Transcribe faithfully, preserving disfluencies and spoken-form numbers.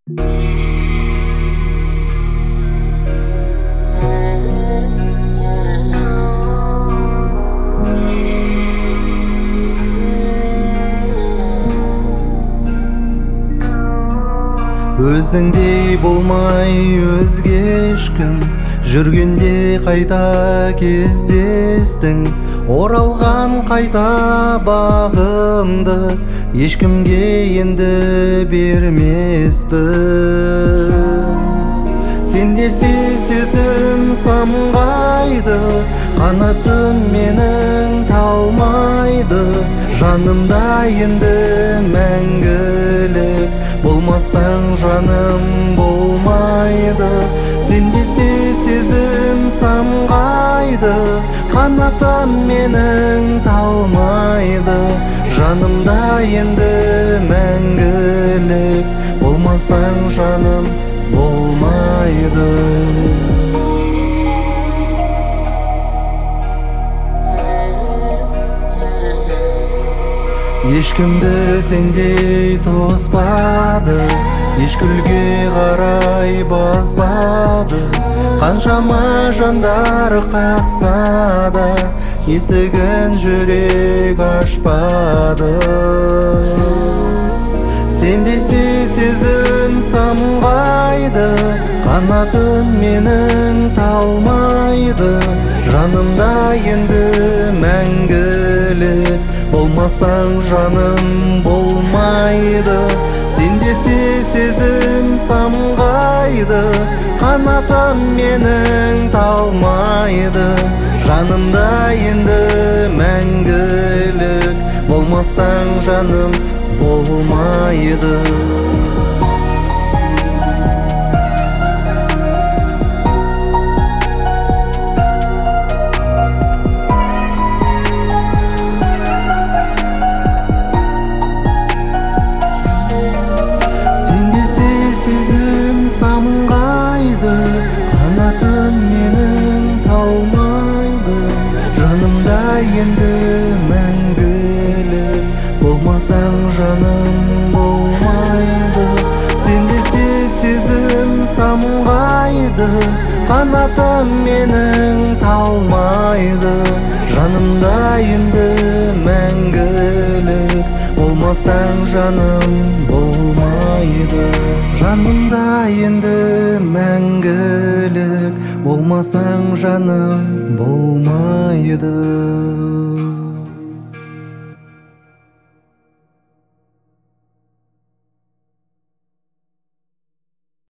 Өзіңдей болмай өзге ешкім жүргенде қайта кездестің, оралған қайта бағымды ешкімге енді бермеспін. Сенде сезім самғайды, қанатым менің талмайды, жанымда енді мәңгілік болмасаң жаным болмайды. Сенде сезім самғайды, қанатым менің талмайды, жанымда енді мәңгілік болмасаң жаным болмайды. Ешкімді сендей тоспады, ешкілге қарай баспады, қаншама жандар қақса да есігін жүрек ашпады. Сенде сезім самғайды, қанатым менің талмайды, жанымда енді мәңгілік болмасаң жаным болмайды. Сенде сезім самғайды, қанатым менің талмайды, жанымда енді мәңгілік болмасаң жаным болмайды. Самғайды, қанатым менің талмайды, жанымда енді мәңгілік болмасаң жаным болмайды. Сенде сезім самғайды, қанатым менің талмайды, жанымда енді мәңгілік болмасаң жаным болмайды. Жанымда енді мәңгілік болмасаң жаным болмайды.